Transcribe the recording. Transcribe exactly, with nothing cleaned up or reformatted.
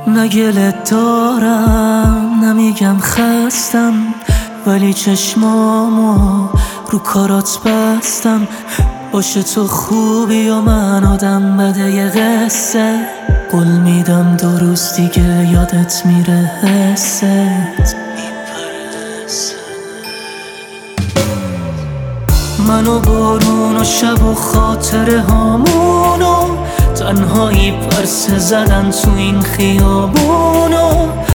نگلت دارم نمیگم خستم، ولی چشمامو رو کارات بستم. باشه تو خوبی و من آدم بده یه قصه، قول میدم دو روز دیگه یادت میره حست. من و بارون و شب و خاطره هامونو، تنهایی پرسه زدن تو این خیابونو.